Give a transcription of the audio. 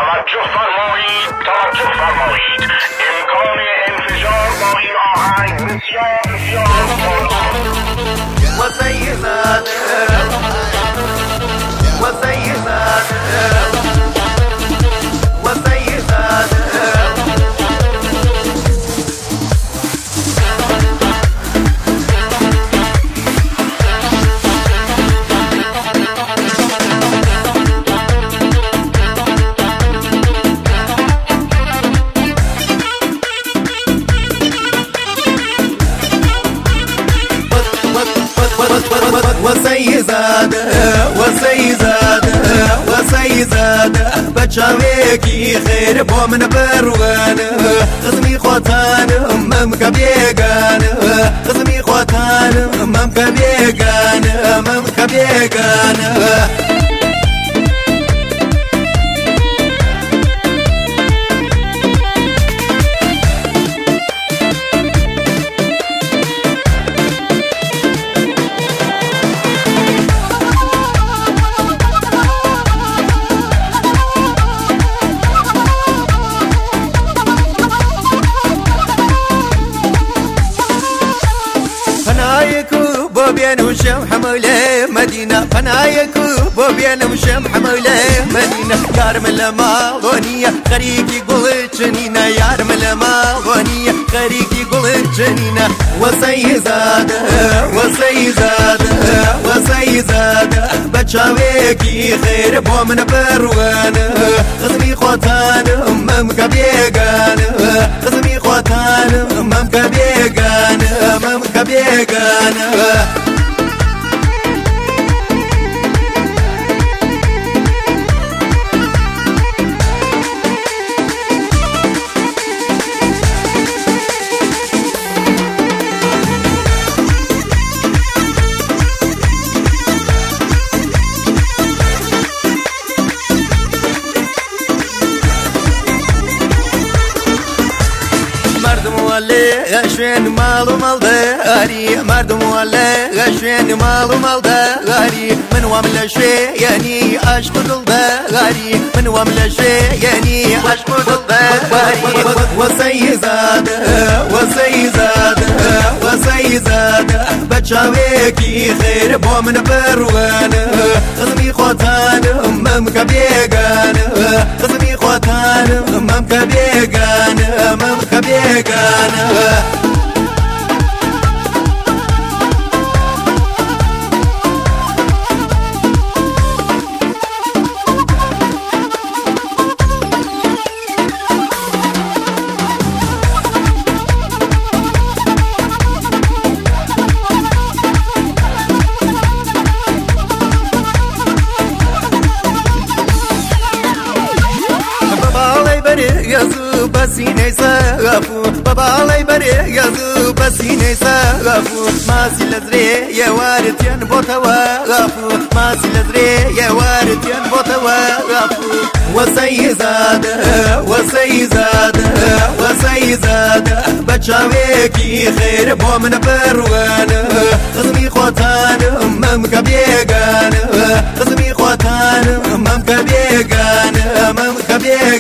توجه فرمایید امکان انفجار با این آهنگ بسیار وسيزاده بچاويكي خير بو من بروانه قسمي خوتان ممك بيغانه قسمي خوتان ممك بيغانه ممك بيغانه بوبين وشم حمولة مدينة فنايكو بوبين وشم حمولة مدينة يارم الماغونية خريكي قول جنينة يارم الماغونية خريكي قول جنينة وسيزاده بچاويكي خير بو من بروانه قسمي خوتان ممك بيغانه قسمي خوتان ممك بيغانه ممك بيغانه غشين مال داري مردم ولا غشين مال داري من وامل شيء يعني عشق داري من وامل شيء يعني عشق داري وسيزاده بچاويكي خير بو من بروانه قسمي خوتان ممك بيغانه قسمي خوتان ممك بيغانه ممك بيغانه يزو بسيني سقفو بابا علي بري يزو بسيني سقفو ماسي لزري يا وارد ينبوت وقفو ماسي لزري يا وارد ينبوت وقفو وسيزاده بچاويكي خير بو من بروانه قسمي خوتان ممك بيغانه قسمي خوتان ممك بيغانه ممك بيغانه